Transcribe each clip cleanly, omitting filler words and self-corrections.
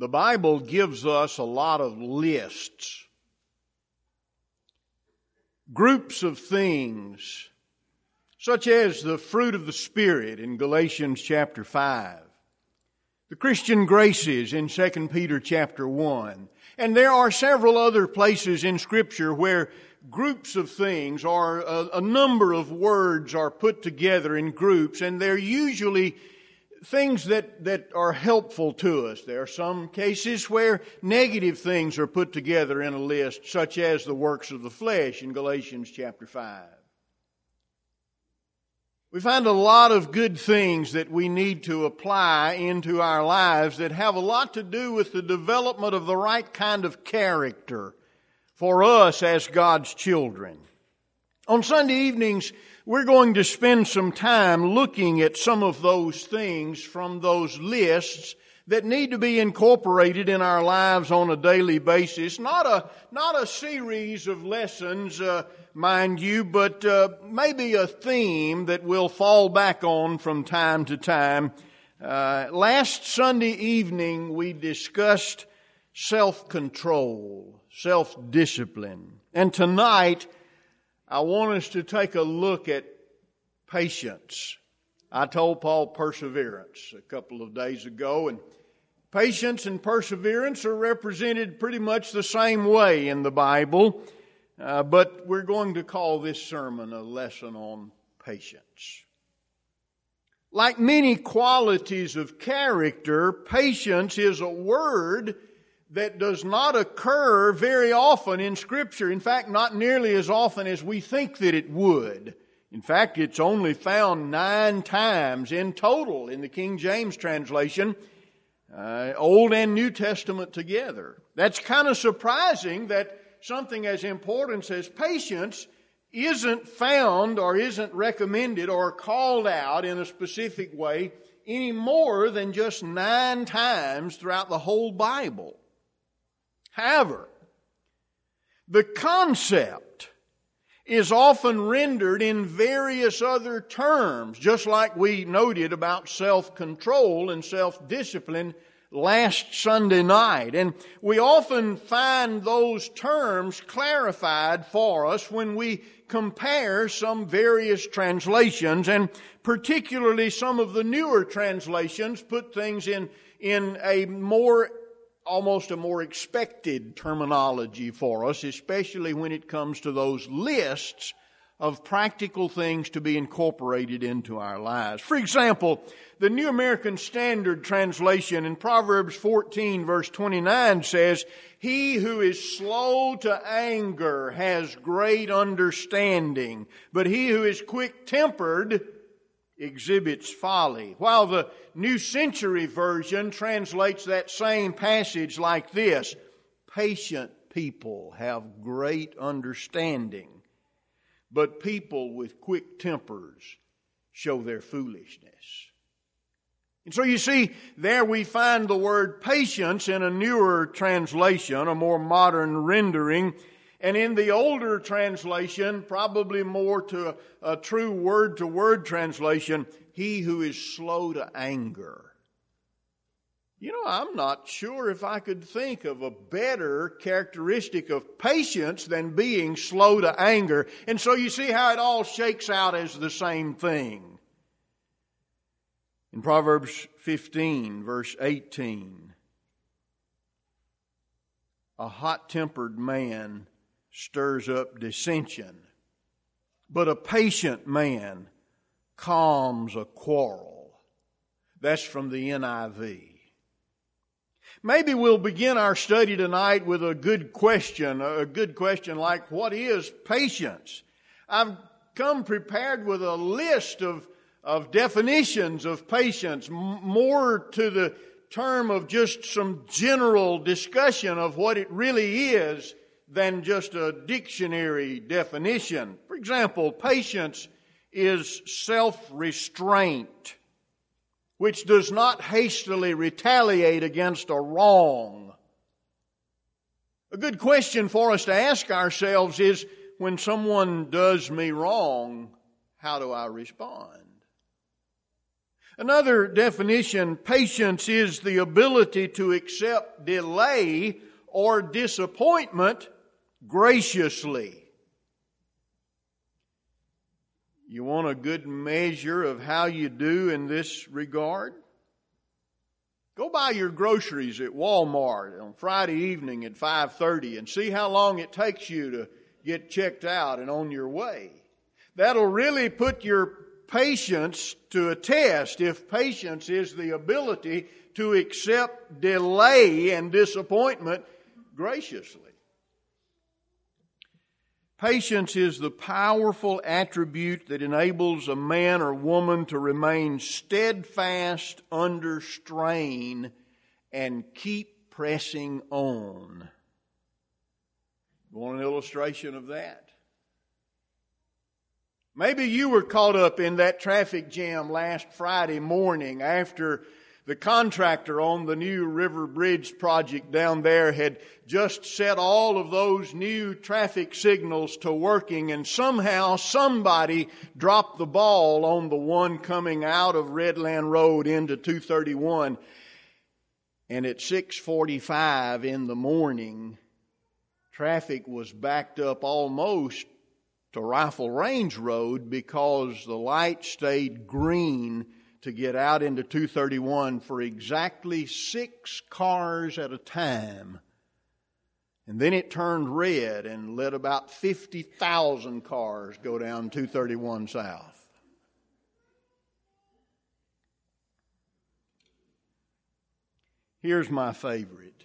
The Bible gives us a lot of lists, groups of things, such as the fruit of the Spirit in Galatians chapter 5, the Christian graces in 2 Peter chapter 1, and there are several other places in Scripture where groups of things or a number of words are put together in groups, and they're usually things that are helpful to us. There are some cases where negative things are put together in a list, such as the works of the flesh in Galatians chapter 5. We find a lot of good things that we need to apply into our lives that have a lot to do with the development of the right kind of character for us as God's children. On Sunday evenings, we're going to spend some time looking at some of those things from those lists that need to be incorporated in our lives on a daily basis. Not a series of lessons, mind you, but maybe a theme that we'll fall back on from time to time. Last Sunday evening, we discussed self-control, self-discipline. And tonight, I want us to take a look at patience. I told Paul perseverance a couple of days ago, and patience and perseverance are represented pretty much the same way in the Bible, but we're going to call this sermon a lesson on patience. Like many qualities of character, patience is a word that does not occur very often in Scripture. In fact, not nearly as often as we think that it would. In fact, it's only found 9 times in total in the King James translation, Old and New Testament together. That's kind of surprising that something as important as patience isn't found or isn't recommended or called out in a specific way any more than just 9 times throughout the whole Bible. However, the concept is often rendered in various other terms, just like we noted about self-control and self-discipline last Sunday night. And we often find those terms clarified for us when we compare some various translations, and particularly some of the newer translations put things in a almost a more expected terminology for us, especially when it comes to those lists of practical things to be incorporated into our lives. For example, the New American Standard Translation in Proverbs 14 verse 29 says, "He who is slow to anger has great understanding, but he who is quick-tempered exhibits folly." While the New Century Version translates that same passage like this: "Patient people have great understanding, but people with quick tempers show their foolishness." And so you see, there we find the word patience in a newer translation, a more modern rendering. And in the older translation, probably more to a true word-to-word translation, "he who is slow to anger." You know, I'm not sure if I could think of a better characteristic of patience than being slow to anger. And so you see how it all shakes out as the same thing. In Proverbs 15, verse 18, "A hot-tempered man stirs up dissension, but a patient man calms a quarrel." That's from the NIV. Maybe we'll begin our study tonight with a good question like, what is patience? I've come prepared with a list of definitions of patience, more to the term of just some general discussion of what it really is than just a dictionary definition. For example, patience is self-restraint, which does not hastily retaliate against a wrong. A good question for us to ask ourselves is, when someone does me wrong, how do I respond? Another definition, patience is the ability to accept delay or disappointment graciously. You want a good measure of how you do in this regard? Go buy your groceries at Walmart on Friday evening at 5:30 and see how long it takes you to get checked out and on your way. That'll really put your patience to a test, if patience is the ability to accept delay and disappointment graciously. Patience is the powerful attribute that enables a man or woman to remain steadfast under strain and keep pressing on. You want an illustration of that? Maybe you were caught up in that traffic jam last Friday morning after the contractor on the new River Bridge project down there had just set all of those new traffic signals to working, and somehow somebody dropped the ball on the one coming out of Redland Road into 231. And at 6:45 in the morning, traffic was backed up almost to Rifle Range Road because the light stayed green to get out into 231 for exactly 6 cars at a time. And then it turned red and let about 50,000 cars go down 231 south. Here's my favorite.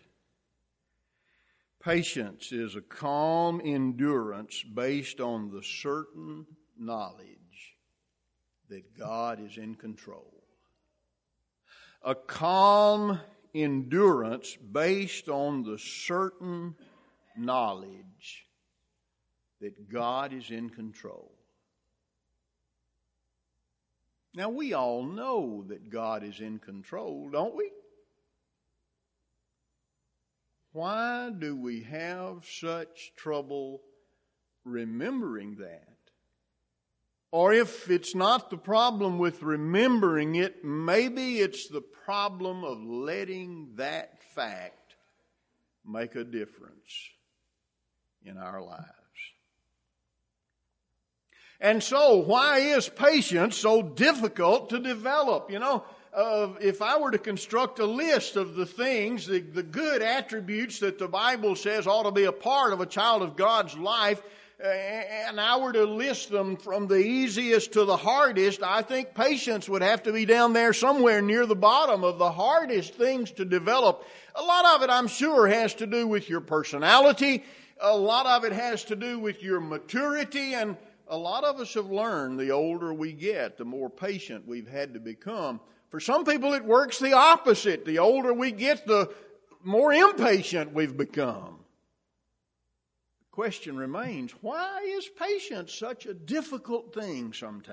Patience is a calm endurance based on the certain knowledge that God is in control. A calm endurance based on the certain knowledge that God is in control. Now, we all know that God is in control, don't we? Why do we have such trouble remembering that? Or if it's not the problem with remembering it, maybe it's the problem of letting that fact make a difference in our lives. And so, why is patience so difficult to develop? If I were to construct a list of the things, the good attributes that the Bible says ought to be a part of a child of God's life, and I were to list them from the easiest to the hardest, I think patience would have to be down there somewhere near the bottom of the hardest things to develop. A lot of it, I'm sure, has to do with your personality. A lot of it has to do with your maturity. And a lot of us have learned the older we get, the more patient we've had to become. For some people, it works the opposite. The older we get, the more impatient we've become. The question remains, why is patience such a difficult thing sometimes?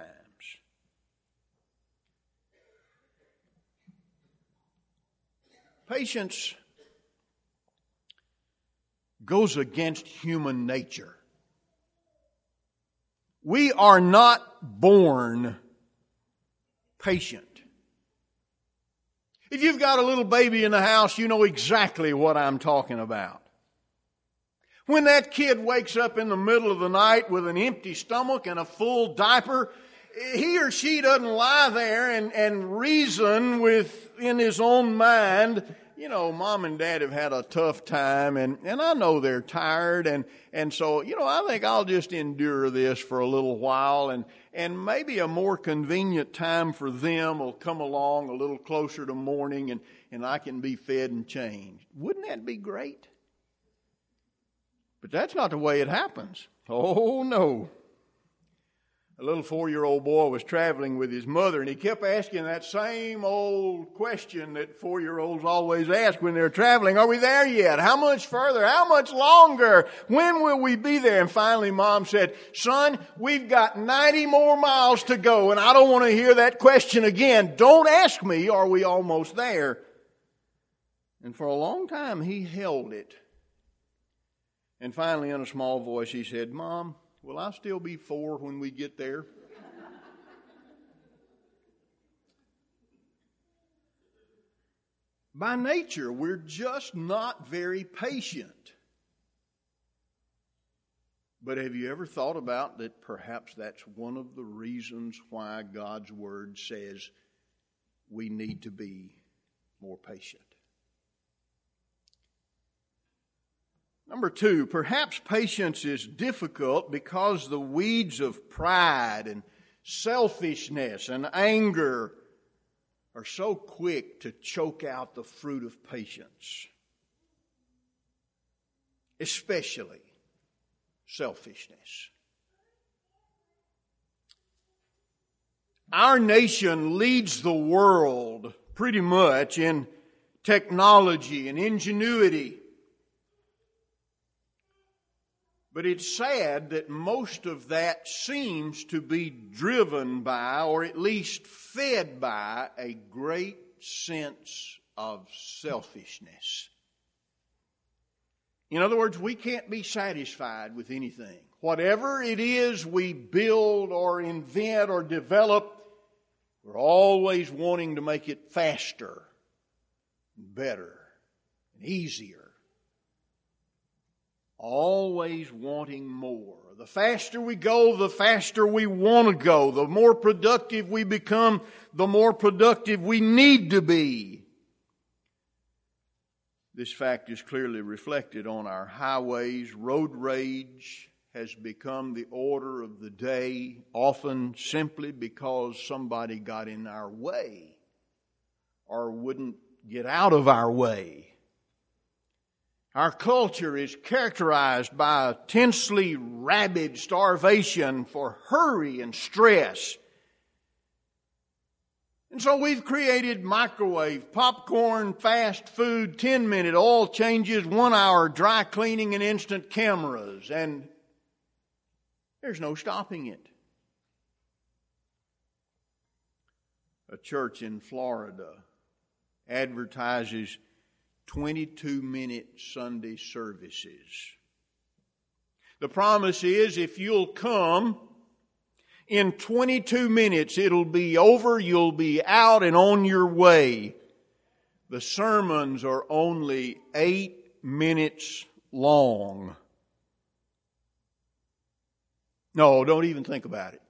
Patience goes against human nature. We are not born patient. If you've got a little baby in the house, you know exactly what I'm talking about. When that kid wakes up in the middle of the night with an empty stomach and a full diaper, he or she doesn't lie there and reason within his own mind, Mom and Dad have had a tough time and I know they're tired and so, I think I'll just endure this for a little while and maybe a more convenient time for them will come along a little closer to morning and I can be fed and changed. Wouldn't that be great? But that's not the way it happens. Oh, no. A little 4-year-old boy was traveling with his mother, and he kept asking that same old question that 4-year-olds always ask when they're traveling. Are we there yet? How much further? How much longer? When will we be there? And finally, Mom said, son, we've got 90 more miles to go, and I don't want to hear that question again. Don't ask me, are we almost there? And for a long time, he held it. And finally, in a small voice, he said, Mom, will I still be 4 when we get there? By nature, we're just not very patient. But have you ever thought about that perhaps that's one of the reasons why God's Word says we need to be more patient? Number two, perhaps patience is difficult because the weeds of pride and selfishness and anger are so quick to choke out the fruit of patience. Especially selfishness. Our nation leads the world pretty much in technology and ingenuity. But it's sad that most of that seems to be driven by, or at least fed by, a great sense of selfishness. In other words, we can't be satisfied with anything. Whatever it is we build or invent or develop, we're always wanting to make it faster, and better, and easier. Always wanting more. The faster we go, the faster we want to go. The more productive we become, the more productive we need to be. This fact is clearly reflected on our highways. Road rage has become the order of the day, often simply because somebody got in our way or wouldn't get out of our way. Our culture is characterized by a tensely rabid starvation for hurry and stress. And so we've created microwave, popcorn, fast food, 10-minute oil changes, 1-hour dry cleaning, and instant cameras. And there's no stopping it. A church in Florida advertises 22-minute Sunday services. The promise is if you'll come, in 22 minutes it'll be over, you'll be out and on your way. The sermons are only 8 minutes long. No, don't even think about it.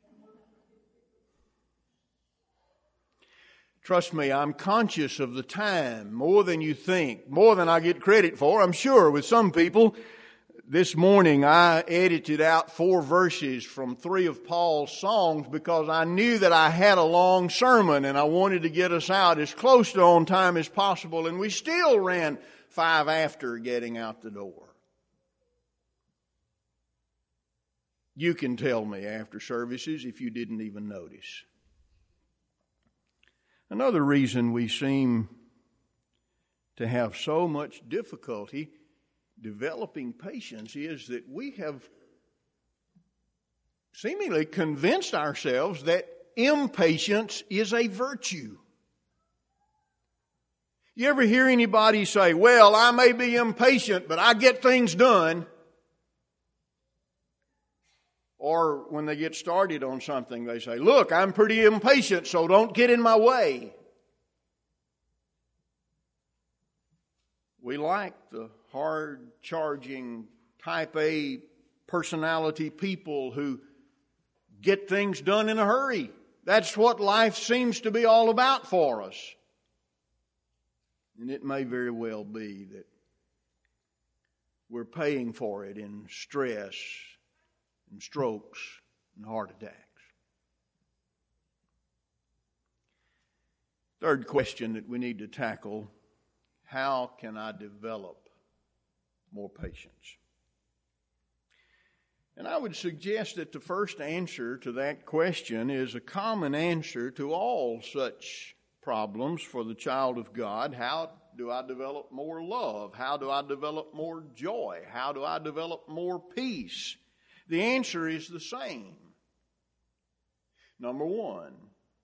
Trust me, I'm conscious of the time more than you think, more than I get credit for, I'm sure, with some people. This morning I edited out 4 verses from 3 of Paul's songs because I knew that I had a long sermon and I wanted to get us out as close to on time as possible, and we still ran 5 after getting out the door. You can tell me after services if you didn't even notice. Another reason we seem to have so much difficulty developing patience is that we have seemingly convinced ourselves that impatience is a virtue. You ever hear anybody say, well, I may be impatient, but I get things done? Or when they get started on something, they say, look, I'm pretty impatient, so don't get in my way. We like the hard-charging, type A personality people who get things done in a hurry. That's what life seems to be all about for us. And it may very well be that we're paying for it in stress and strokes and heart attacks. Third question that we need to tackle: how can I develop more patience? And I would suggest that the first answer to that question is a common answer to all such problems for the child of God. How do I develop more love? How do I develop more joy? How do I develop more peace? The answer is the same. Number 1,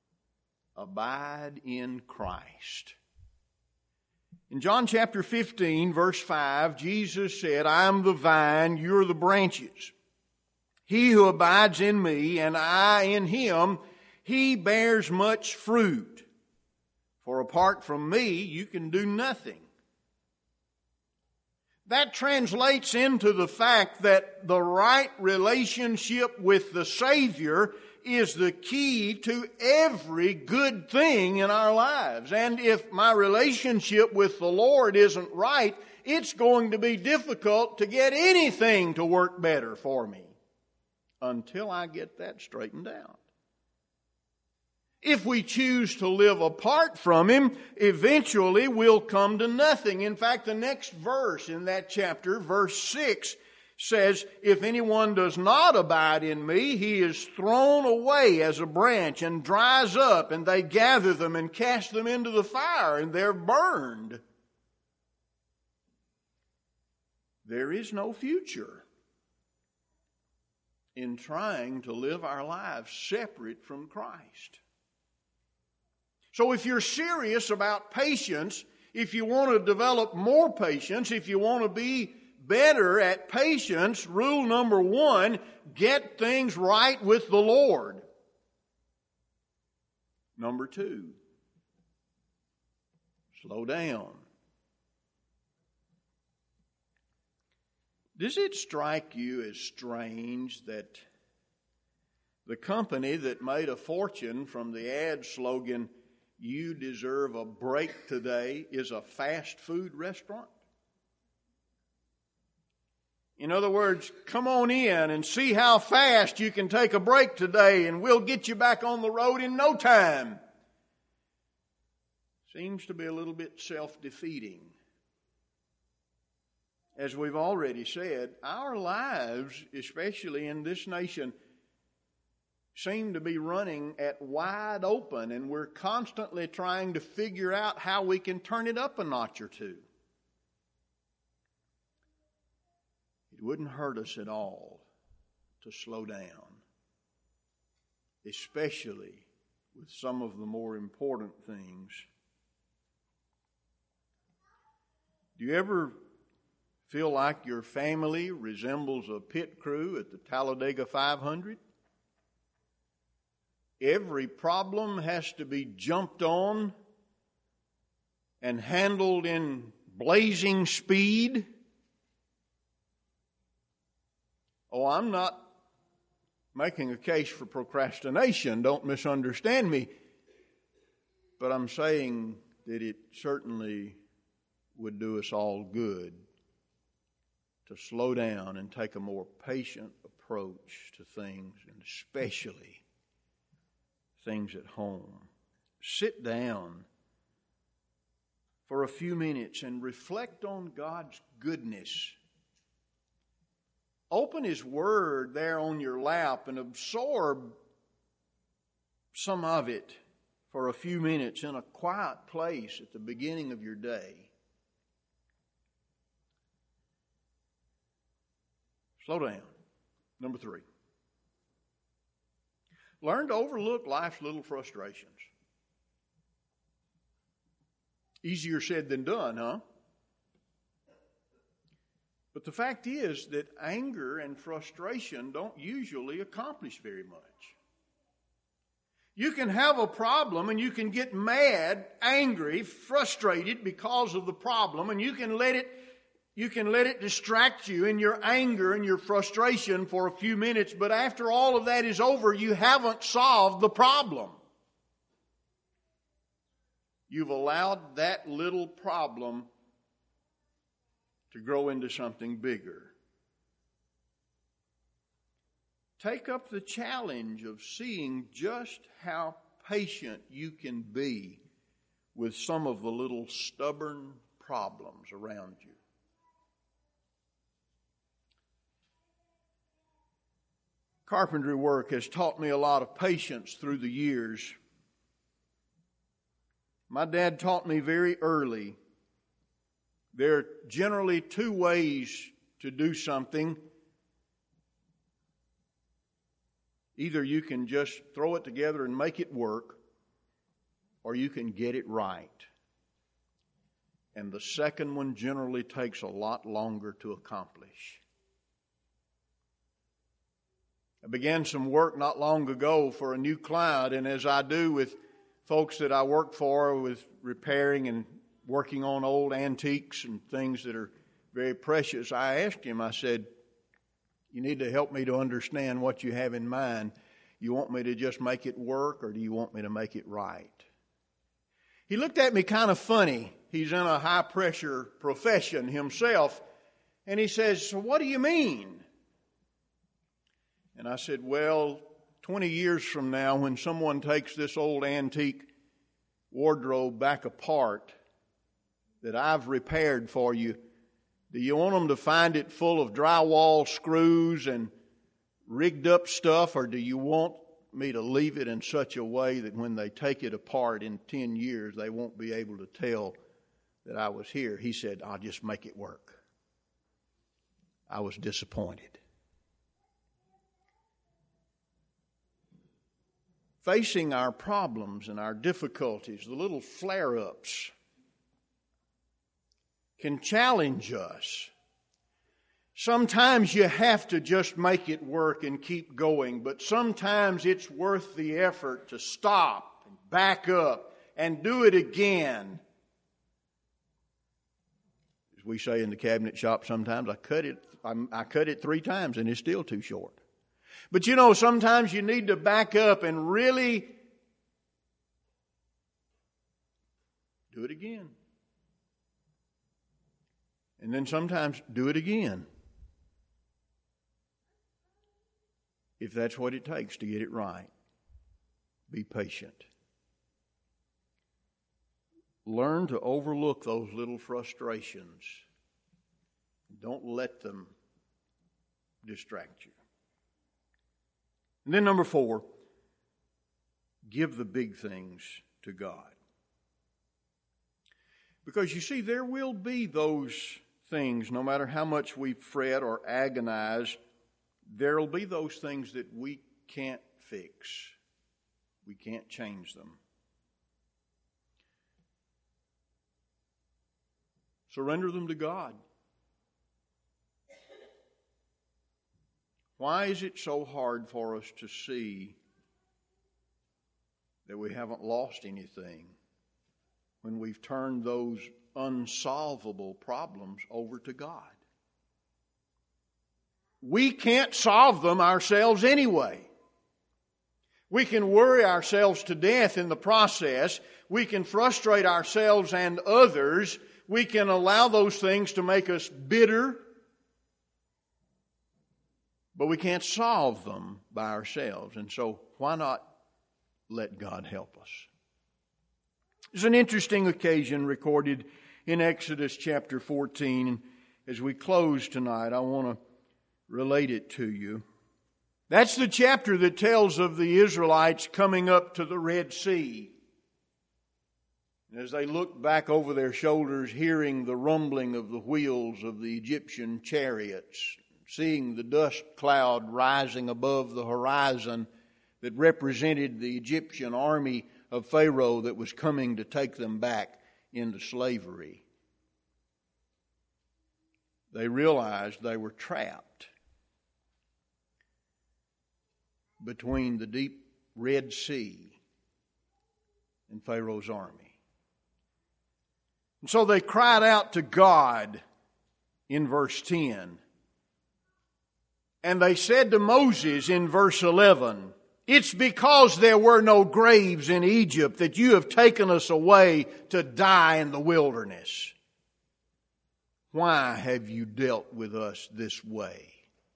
abide in Christ. In John chapter 15, verse 5, Jesus said, I am the vine, you're the branches. He who abides in me and I in him, he bears much fruit. For apart from me, you can do nothing. That translates into the fact that the right relationship with the Savior is the key to every good thing in our lives. And if my relationship with the Lord isn't right, it's going to be difficult to get anything to work better for me until I get that straightened out. If we choose to live apart from Him, eventually we'll come to nothing. In fact, the next verse in that chapter, verse 6, says, if anyone does not abide in me, he is thrown away as a branch and dries up, and they gather them and cast them into the fire, and they're burned. There is no future in trying to live our lives separate from Christ. So if you're serious about patience, if you want to develop more patience, if you want to be better at patience, rule number 1, get things right with the Lord. Number 2, slow down. Does it strike you as strange that the company that made a fortune from the ad slogan, "You deserve a break today," is a fast food restaurant? In other words, come on in and see how fast you can take a break today and we'll get you back on the road in no time. Seems to be a little bit self-defeating. As we've already said, our lives, especially in this nation, seem to be running at wide open, and we're constantly trying to figure out how we can turn it up a notch or two. It wouldn't hurt us at all to slow down, especially with some of the more important things. Do you ever feel like your family resembles a pit crew at the Talladega 500? Every problem has to be jumped on and handled in blazing speed. Oh, I'm not making a case for procrastination. Don't misunderstand me. But I'm saying that it certainly would do us all good to slow down and take a more patient approach to things, and especially things at home. Sit down for a few minutes and reflect on God's goodness. Open His Word there on your lap and absorb some of it for a few minutes in a quiet place at the beginning of your day. Slow down. Number 3. Learn to overlook life's little frustrations. Easier said than done, huh? But the fact is that anger and frustration don't usually accomplish very much. You can have a problem and you can get mad, angry, frustrated because of the problem, and you can let it distract you in your anger and your frustration for a few minutes, but after all of that is over, you haven't solved the problem. You've allowed that little problem to grow into something bigger. Take up the challenge of seeing just how patient you can be with some of the little stubborn problems around you. Carpentry work has taught me a lot of patience through the years. My dad taught me very early there are generally 2 ways to do something. Either you can just throw it together and make it work, or you can get it right. And the second one generally takes a lot longer to accomplish. I began some work not long ago for a new client, and as I do with folks that I work for with repairing and working on old antiques and things that are very precious, I asked him, I said, you need to help me to understand what you have in mind. You want me to just make it work, or do you want me to make it right? He looked at me kind of funny. He's in a high-pressure profession himself. And he says, so what do you mean? And I said, well, 20 years from now, when someone takes this old antique wardrobe back apart that I've repaired for you, do you want them to find it full of drywall screws and rigged up stuff, or do you want me to leave it in such a way that when they take it apart in 10 years, they won't be able to tell that I was here? He said, I'll just make it work. I was disappointed. Facing our problems and our difficulties, the little flare-ups, can challenge us. Sometimes you have to just make it work and keep going, but sometimes it's worth the effort to stop, and back up, and do it again. As we say in the cabinet shop sometimes, I cut it 3 times and it's still too short. But you know, sometimes you need to back up and really do it again. And then sometimes do it again. If that's what it takes to get it right. Be patient. Learn to overlook those little frustrations. Don't let them distract you. And then number 4, give the big things to God. Because you see, there will be those things, no matter how much we fret or agonize, there will be those things that we can't fix. We can't change them. Surrender them to God. Why is it so hard for us to see that we haven't lost anything when we've turned those unsolvable problems over to God? We can't solve them ourselves anyway. We can worry ourselves to death in the process. We can frustrate ourselves and others. We can allow those things to make us bitter. But we can't solve them by ourselves. And so why not let God help us? There's an interesting occasion recorded in Exodus chapter 14. As we close tonight, I want to relate it to you. That's the chapter that tells of the Israelites coming up to the Red Sea. And as they look back over their shoulders, hearing the rumbling of the wheels of the Egyptian chariots, seeing the dust cloud rising above the horizon that represented the Egyptian army of Pharaoh that was coming to take them back into slavery, they realized they were trapped between the deep Red Sea and Pharaoh's army. And so they cried out to God in verse 10. And they said to Moses in verse 11, it's because there were no graves in Egypt that you have taken us away to die in the wilderness. Why have you dealt with us this way?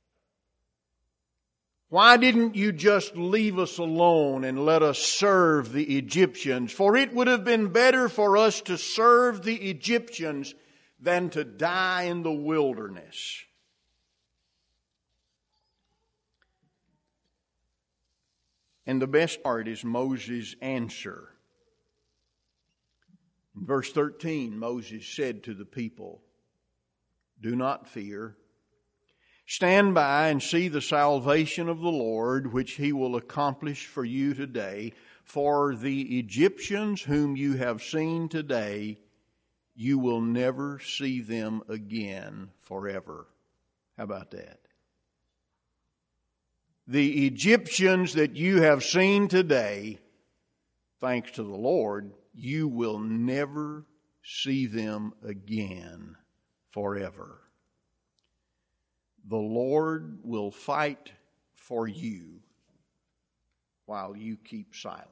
Why didn't you just leave us alone and let us serve the Egyptians? For it would have been better for us to serve the Egyptians than to die in the wilderness. And the best part is Moses' answer. In verse 13, Moses said to the people, do not fear. Stand by and see the salvation of the Lord, which He will accomplish for you today. For the Egyptians whom you have seen today, you will never see them again forever. How about that? The Egyptians that you have seen today, thanks to the Lord, you will never see them again forever. The Lord will fight for you while you keep silent.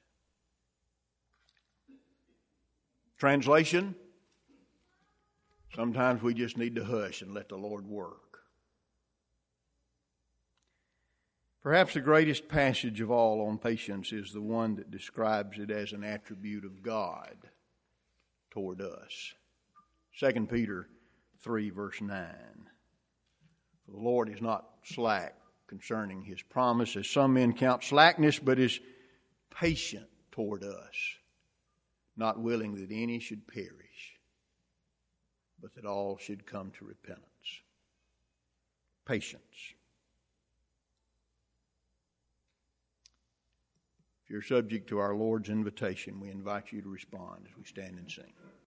Translation: sometimes we just need to hush and let the Lord work. Perhaps the greatest passage of all on patience is the one that describes it as an attribute of God toward us. 2 Peter 3, verse 9. For the Lord is not slack concerning his promise, as some men count slackness, but is patient toward us, not willing that any should perish, but that all should come to repentance. Patience. If you're subject to our Lord's invitation, we invite you to respond as we stand and sing.